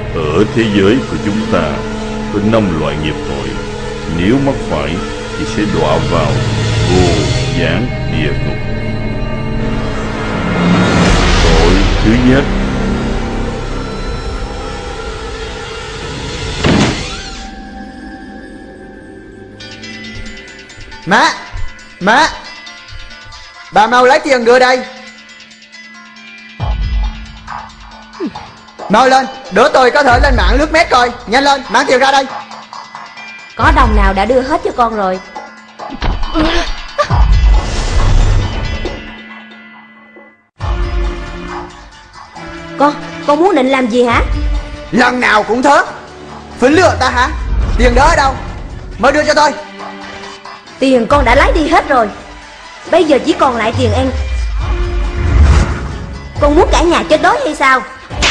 Ở thế giới của chúng ta có 5 loại nghiệp tội. Nếu mắc phải thì sẽ đọa vào vô gián địa ngục. Tội thứ nhất. Má, bà mau lấy tiền đưa đây. Mau lên, đứa tôi có thể lên mạng lướt mét coi. Nhanh lên, mang tiền ra đây. Có đồng nào đã đưa hết cho con rồi. Con muốn định làm gì hả? Lần nào cũng thế. Phỉnh lừa ta hả? Tiền đó ở đâu? Mới đưa cho tôi. Tiền con đã lấy đi hết rồi. Bây giờ chỉ còn lại tiền ăn. Con muốn cả nhà chết đói hay sao?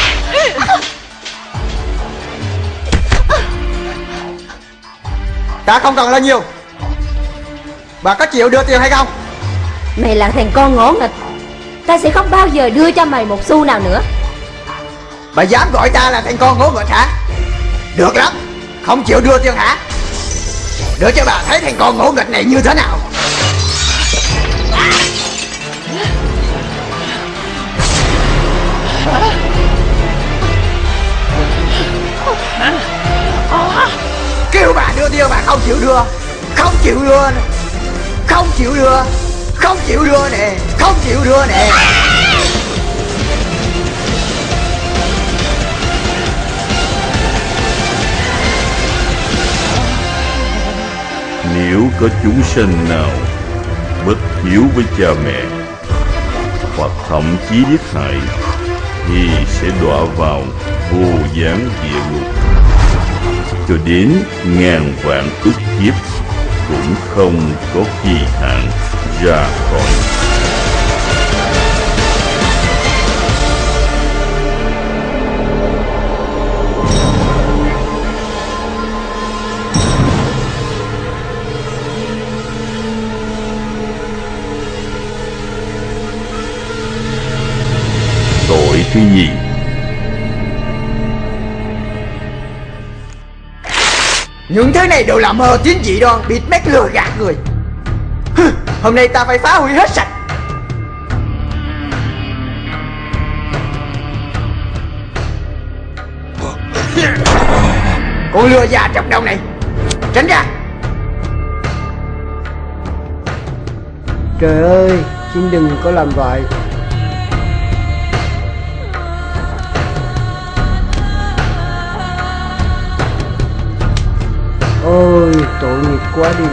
Ta không cần là nhiều. Bà có chịu đưa tiền hay không? Mày là thằng con ngỗ nghịch. Ta sẽ không bao giờ đưa cho mày một xu nào nữa. Bà dám gọi ta là thằng con ngỗ nghịch hả? Được lắm. Không chịu đưa tiền hả? Để cho bà thấy thằng con ngỗ nghịch này như thế nào. Kêu bà đưa tiền bà không chịu đưa. Không chịu đưa nè. Không chịu đưa. Không chịu đưa nè. Không chịu đưa nè. Nếu có chúng sinh nào bất hiếu với cha mẹ hoặc thậm chí giết hại thì sẽ đọa vào vô gián địa ngục cho đến ngàn vạn ức kiếp, cũng không có kỳ hạn ra khỏi. Tội thứ nhì. Những thứ này đều là mờ tín dị đoan, bịt mắt lừa gạt người. Hôm nay ta phải phá hủy hết sạch. Con lừa già trọc đầu này, tránh ra. Trời ơi, xin đừng có làm vậy. Ôi, tội nghiệp quá đi.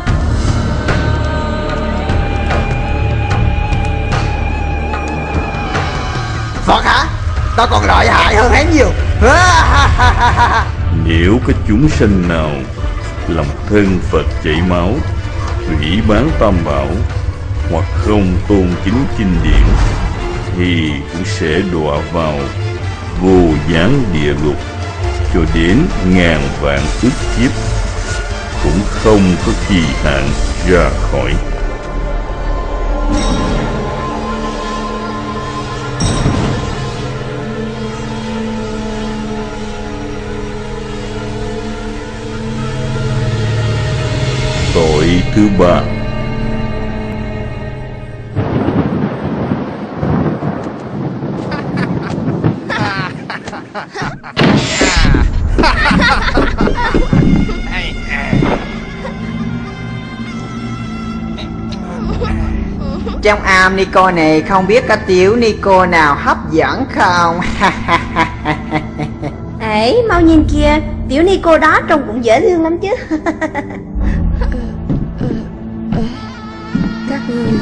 Phật hả? Tao còn lợi hại hơn hắn nhiều. Nếu có chúng sinh nào làm thân Phật chảy máu, hủy bán tam bảo hoặc không tôn kính kinh điển thì cũng sẽ đọa vào vô gián địa ngục cho đến ngàn vạn ức kiếp, cũng không có kỳ hạn ra khỏi. Tội thứ ba. Trong am Nico này không biết có tiểu Nico nào hấp dẫn không? Ấy, mau nhìn kìa, tiểu Nico đó trông cũng dễ thương lắm chứ. Các ngươi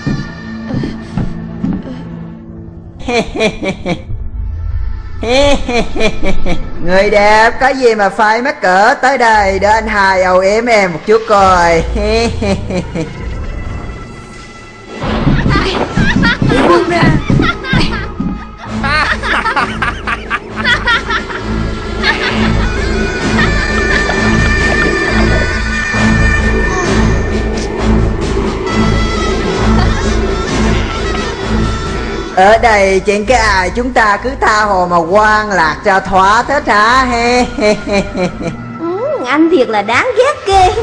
Người đẹp có gì mà phải mắc cỡ, tới đây để anh hai âu yếm em một chút coi. buông ra. Ở đây chuyện cái ai chúng ta cứ tha hồ mà quan lạc cho thỏa thích hả? Anh thiệt là đáng ghét ghê.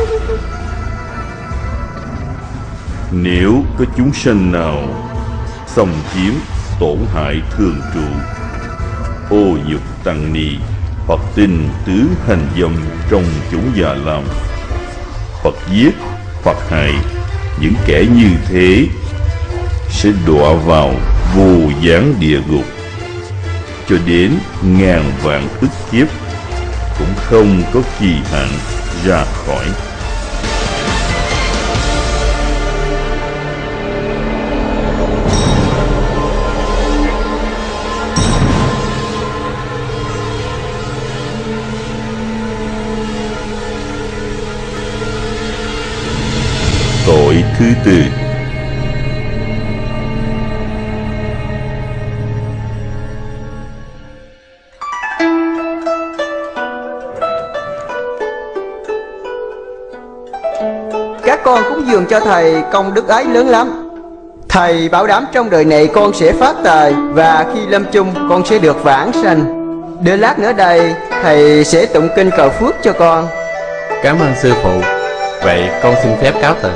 Nếu có chúng sanh nào xâm chiếm, tổn hại thường trụ, ô nhục tăng ni, hoặc tình tứ hành dâm trong chúng già lam, hoặc giết, hoặc hại, những kẻ như thế sẽ đọa vào vô gián địa ngục cho đến ngàn vạn ức kiếp, cũng không có kỳ hạn ra khỏi. Tội thứ tư. Các con cúng dường cho thầy, công đức ấy lớn lắm. Thầy bảo đảm trong đời này con sẽ phát tài, và khi lâm chung con sẽ được vãng sanh. Để lát nữa đây thầy sẽ tụng kinh cầu phước cho con. Cảm ơn sư phụ. Vậy con xin phép cáo từ.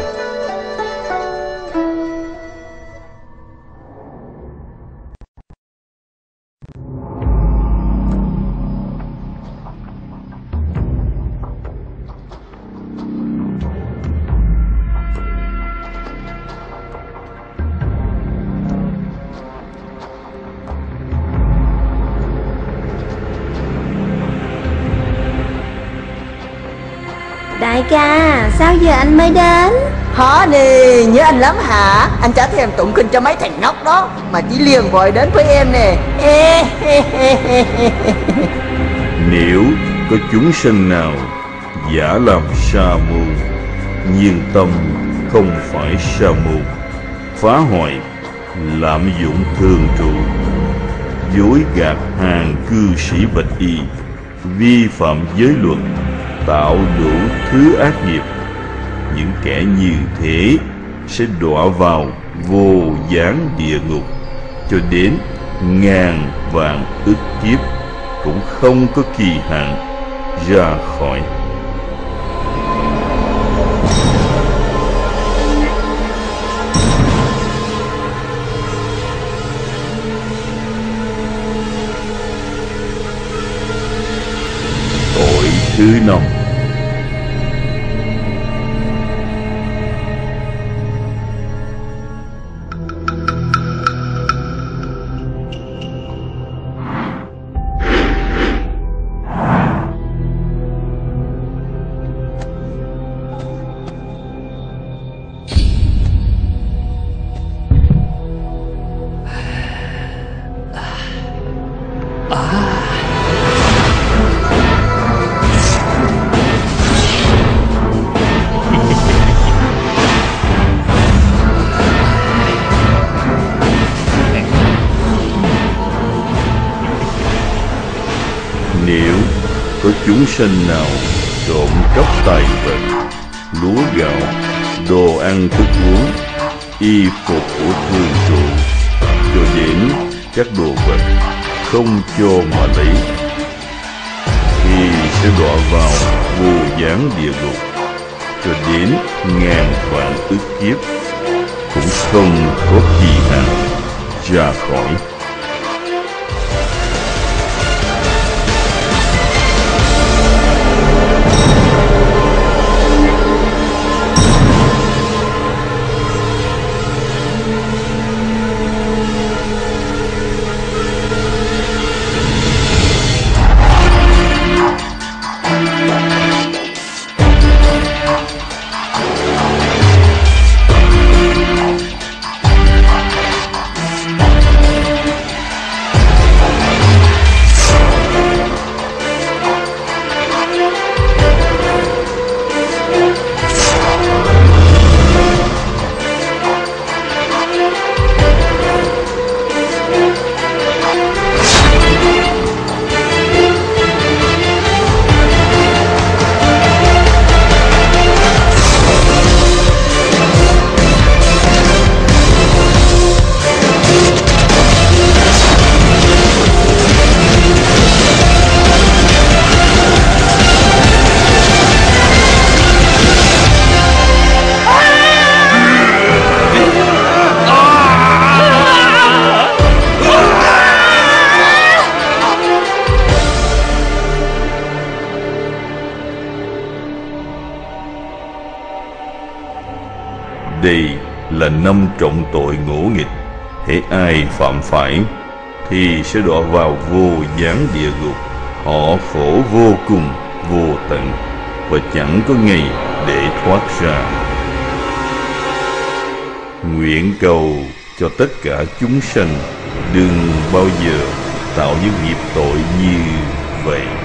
Đại ca, sao giờ anh mới đến? Hả nè, nhớ anh lắm hả? Anh chả thèm tụng kinh cho mấy thằng ngốc đó, mà chỉ liền vội đến với em nè. Nếu có chúng sanh nào giả làm sa môn, nhưng tâm không phải sa môn, phá hoại, lạm dụng thường trụ, dối gạt hàng cư sĩ bạch y, vi phạm giới luật, tạo đủ thứ ác nghiệp, những kẻ như thế sẽ đọa vào vô gián địa ngục cho đến ngàn vạn ức kiếp, cũng không có kỳ hạn ra khỏi. Tội thứ năm. Nếu có chúng sanh nào trộm cắp tài vật, lúa gạo, đồ ăn thức uống, y phục của thương trụ, cho đến các đồ vật không cho mà lấy, thì sẽ đọa vào vô gián địa ngục cho đến ngàn vạn ức kiếp, cũng không có kỳ hạn ra khỏi. Đây là 5 trọng tội ngỗ nghịch. Hễ ai phạm phải thì sẽ đọa vào vô gián địa ngục. Họ khổ vô cùng, vô tận, và chẳng có ngày để thoát ra. Nguyện cầu cho tất cả chúng sanh đừng bao giờ tạo những nghiệp tội như vậy.